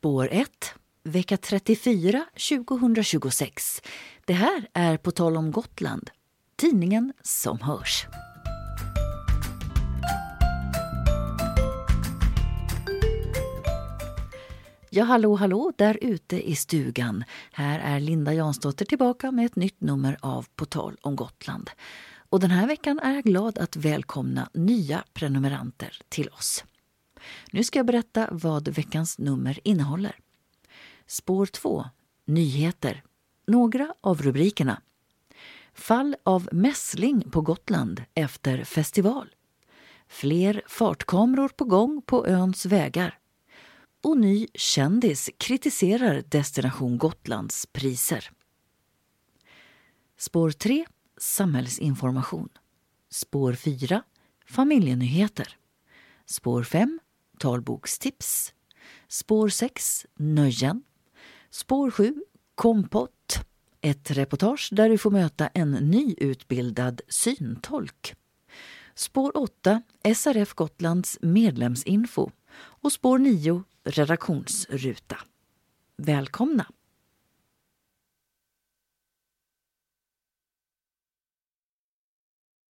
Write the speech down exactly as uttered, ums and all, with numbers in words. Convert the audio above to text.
Spår ett, vecka trettiofyra tjugohundratjugosex. Det här är På tal om Gotland, tidningen som hörs. Ja, hallå, hallå där ute i stugan. Här är Linda Jansdotter tillbaka med ett nytt nummer av På tal om Gotland. Och den här veckan är jag glad att välkomna nya prenumeranter till oss. Nu ska jag berätta vad veckans nummer innehåller. Spår två, nyheter. Några av rubrikerna. Fall av mässling på Gotland efter festival. Fler fartkameror på gång på öns vägar. Och ny kändis kritiserar Destination Gotlands priser. Spår tre, samhällsinformation. Spår fyra, familjenyheter. Spår fem, talbokstips. Spår sex, nöjen. Spår sju, kompott. Ett reportage där du får möta en nyutbildad syntolk. Spår åtta, S R F Gotlands medlemsinfo. Och spår nio, redaktionsruta. Välkomna!